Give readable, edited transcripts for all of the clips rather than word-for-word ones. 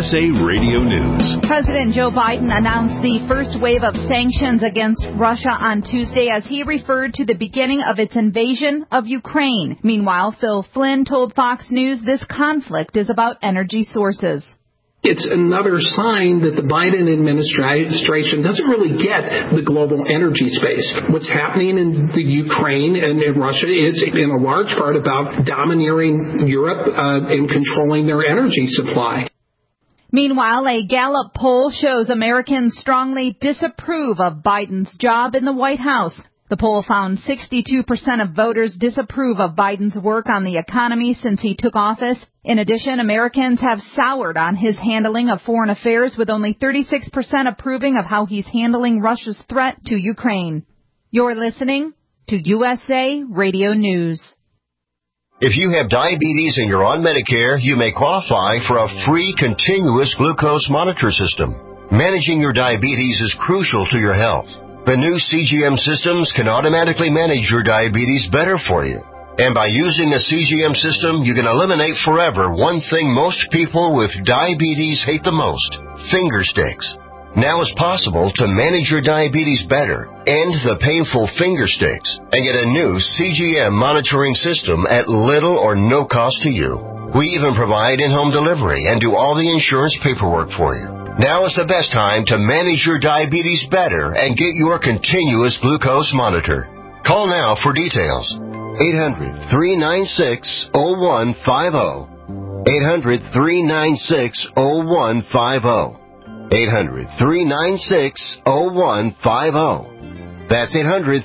USA Radio News. President Joe Biden announced the first wave of sanctions against Russia on Tuesday as he referred to the beginning of its invasion of Ukraine. Meanwhile, Phil Flynn told Fox News this conflict is about energy sources. It's another sign that the Biden administration doesn't really get the global energy space. What's happening in the Ukraine and in Russia is in a large part about domineering Europe and controlling their energy supply. Meanwhile, a Gallup poll shows Americans strongly disapprove of Biden's job in the White House. The poll found 62% of voters disapprove of Biden's work on the economy since he took office. In addition, Americans have soured on his handling of foreign affairs, with only 36% approving of how he's handling Russia's threat to Ukraine. You're listening to USA Radio News. If you have diabetes and you're on Medicare, you may qualify for a free continuous glucose monitor system. Managing your diabetes is crucial to your health. The new CGM systems can automatically manage your diabetes better for you. And by using a CGM system, you can eliminate forever one thing most people with diabetes hate the most: finger sticks. Now it's possible to manage your diabetes better, end the painful finger sticks, and get a new CGM monitoring system at little or no cost to you. We even provide in-home delivery and do all the insurance paperwork for you. Now is the best time to manage your diabetes better and get your continuous glucose monitor. Call now for details. 800-396-0150. 800-396-0150. 800-396-0150. That's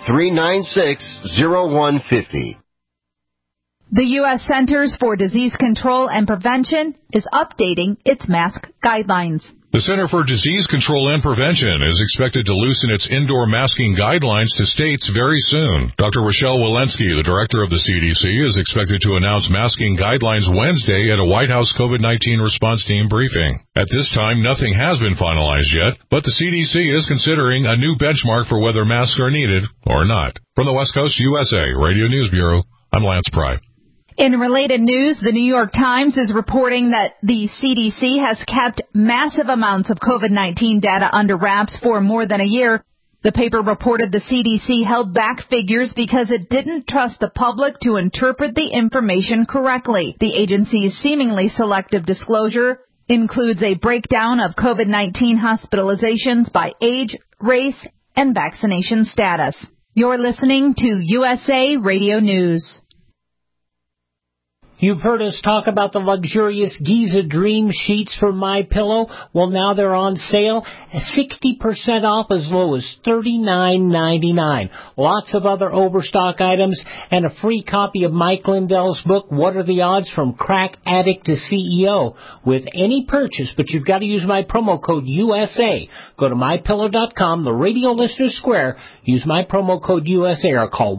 800-396-0150. The U.S. Centers for Disease Control and Prevention is updating its mask guidelines. The Center for Disease Control and Prevention is expected to loosen its indoor masking guidelines to states very soon. Dr. Rochelle Walensky, the director of the CDC, is expected to announce masking guidelines Wednesday at a White House COVID-19 response team briefing. At this time, nothing has been finalized yet, but the CDC is considering a new benchmark for whether masks are needed or not. From the West Coast USA Radio News Bureau, I'm Lance Pry. In related news, the New York Times is reporting that the CDC has kept massive amounts of COVID-19 data under wraps for more than a year. The paper reported the CDC held back figures because it didn't trust the public to interpret the information correctly. The agency's seemingly selective disclosure includes a breakdown of COVID-19 hospitalizations by age, race, and vaccination status. You're listening to USA Radio News. You've heard us talk about the luxurious Giza Dream sheets from MyPillow. Well, now they're on sale, 60% off, as low as $39.99. Lots of other overstock items and a free copy of Mike Lindell's book, What Are the Odds from Crack Addict to CEO, with any purchase, but you've got to use my promo code USA. Go to MyPillow.com, the Radio Listener Square, use my promo code USA, or call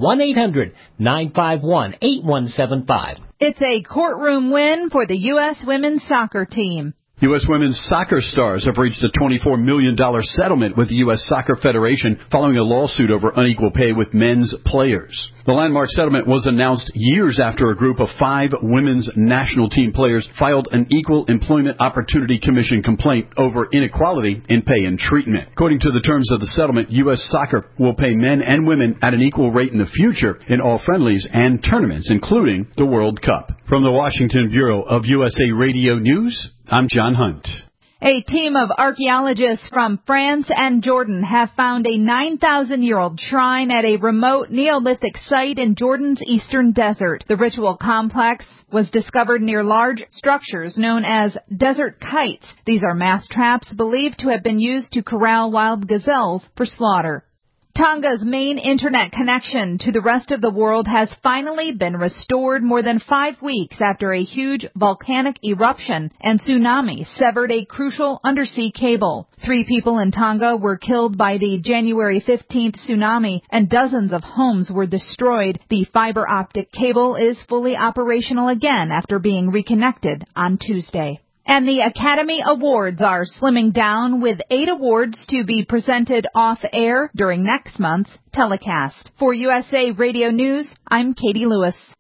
1-800-951-8175. It's a courtroom win for the U.S. women's soccer team. U.S. women's soccer stars have reached a $24 million settlement with the U.S. Soccer Federation following a lawsuit over unequal pay with men's players. The landmark settlement was announced years after a group of 5 women's national team players filed an Equal Employment Opportunity Commission complaint over inequality in pay and treatment. According to the terms of the settlement, U.S. Soccer will pay men and women at an equal rate in the future in all friendlies and tournaments, including the World Cup. From the Washington Bureau of USA Radio News, I'm John Hunt. A team of archaeologists from France and Jordan have found a 9,000-year-old shrine at a remote Neolithic site in Jordan's eastern desert. The ritual complex was discovered near large structures known as desert kites. These are mass traps believed to have been used to corral wild gazelles for slaughter. Tonga's main internet connection to the rest of the world has finally been restored more than 5 weeks after a huge volcanic eruption and tsunami severed a crucial undersea cable. 3 people in Tonga were killed by the January 15th tsunami and dozens of homes were destroyed. The fiber optic cable is fully operational again after being reconnected on Tuesday. And the Academy Awards are slimming down with 8 awards to be presented off-air during next month's telecast. For USA Radio News, I'm Katie Lewis.